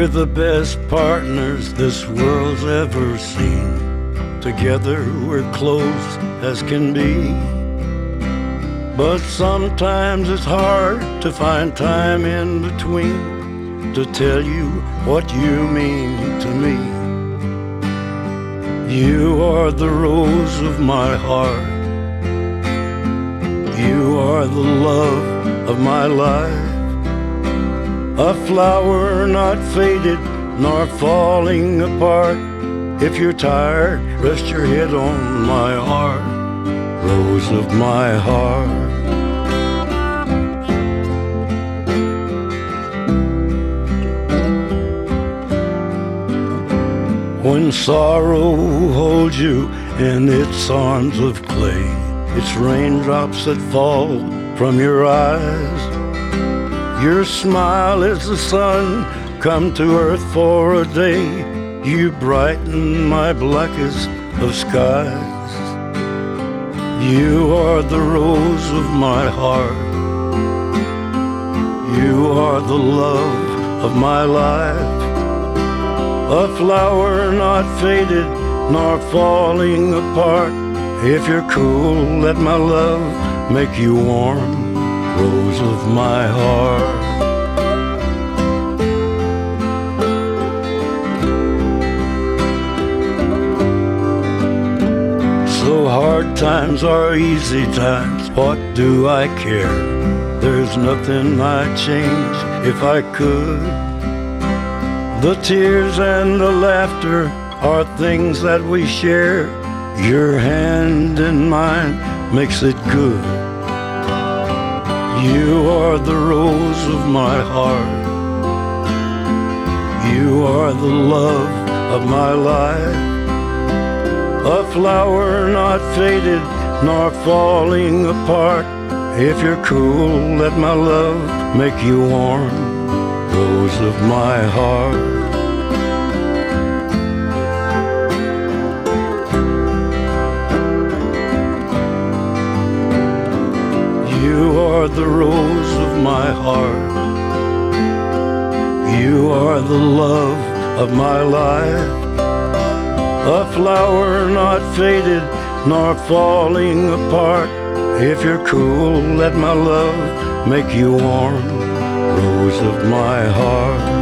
We're the best partners this world's ever seen. Together we're close as can be. But sometimes it's hard to find time in between to tell you what you mean to me. You are the rose of my heart. You are the love of my life. A flower not faded nor falling apart. If you're tired, rest your head on my heart, rose of my heart. When sorrow holds you in its arms of clay, it's raindrops that fall from your eyes. Your smile is the sun come to earth for a day. You brighten my blackest of skies. You are the rose of my heart. You are the love of my life. A flower not faded nor falling apart. If you're cool, let my love make you warm, rose of my heart. So hard times are easy times, what do I care? There's nothing I'd change if I could. The tears and the laughter are things that we share. Your hand in mine makes it good. You are the rose of my heart. You are the love of my life. A flower not faded nor falling apart. If you're cool, let my love make you warm, rose of my heart. You are the rose of my heart. You are the love of my life. A flower not faded nor falling apart. If you're cool, let my love make you warm, rose of my heart.